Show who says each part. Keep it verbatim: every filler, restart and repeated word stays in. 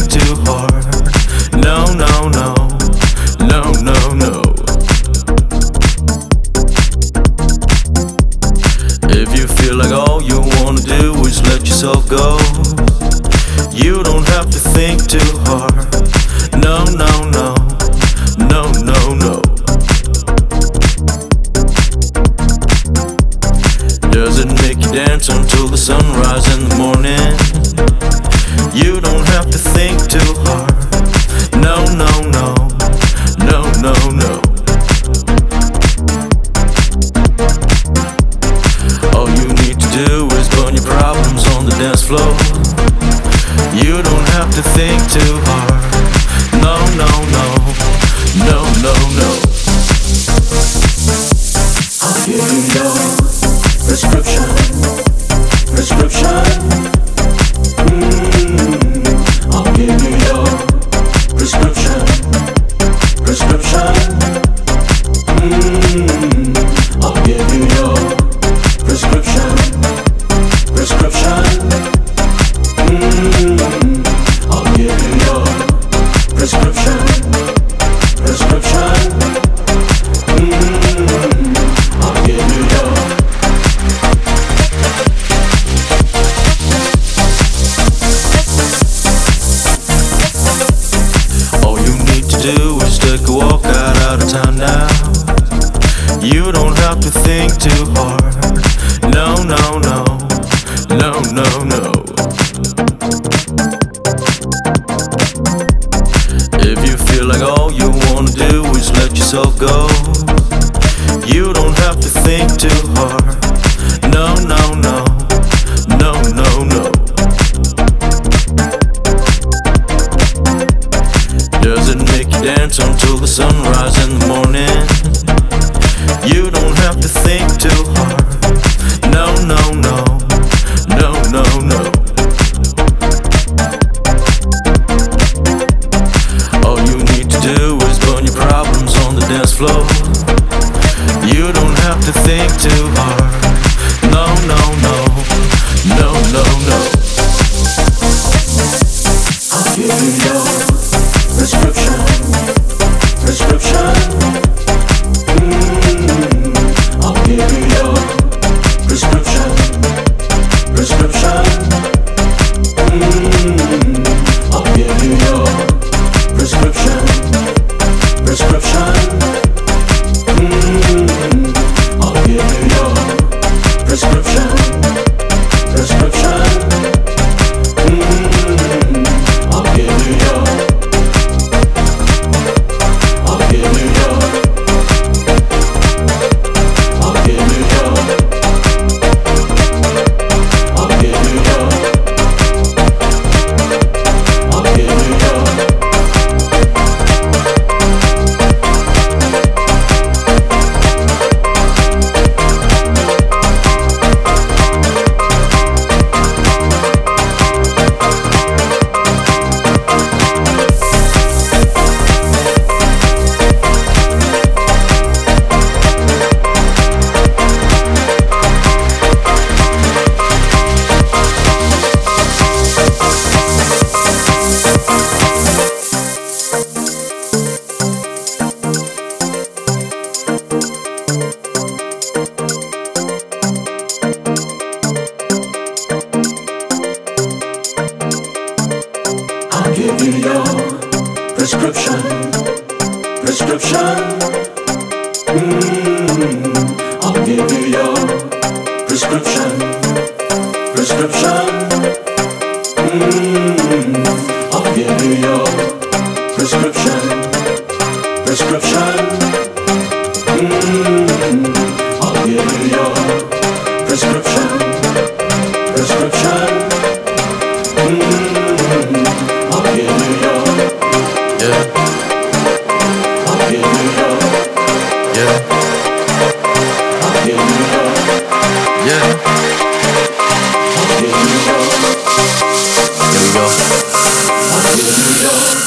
Speaker 1: too hard. No, no, no, no, no, no. If you feel like all you wanna do is let yourself go, you don't have to think too hard. No, no, no, no, no, no. Does it make you dance until the sunrise in the morning? You don't have to think too hard. No, no, no, no, no, no. All you need to do is burn your problems on the dance floor. You don't have to think too hard. No, no, no, no, no, no.
Speaker 2: I'll give you your prescription, prescription. Mm, I'll give you your prescription, prescription. Mm, I'll give you your prescription, prescription. Mm, I'll give you your prescription, prescription. Mm, I'll give you your
Speaker 1: do is take a walk out, out of town now. You don't have to think too hard. No, no, no, no, no, no. If you feel like all you wanna do is let yourself go, you don't have to think too hard. No, no, no, no, no, no. Does it make you dance until the sunrise in the morning? You don't have to think too hard. No, no, no, no, no, no. All you need to do is burn your problems on the dance floor. You don't have to think too hard. No, no, no, no, no, no.
Speaker 2: I'll give you your prescription, prescription. Mm, I'll give you your prescription, prescription. Mm, I'll give you your prescription, prescription. Mm, I'll give you your prescription, prescription. Mm, I'll give you your I'll give you your prescription, prescription. Mm, I'll give you your prescription, prescription. Mm, I'll give you your prescription, prescription. Mm, I'll give you your prescription, prescription. Mm, I'll give you your,
Speaker 1: yeah.
Speaker 2: I'll give you your,
Speaker 1: yeah.
Speaker 2: I'll give you your,
Speaker 1: yeah.
Speaker 2: I'll give you your,
Speaker 1: Here we go.
Speaker 2: I'll give you your.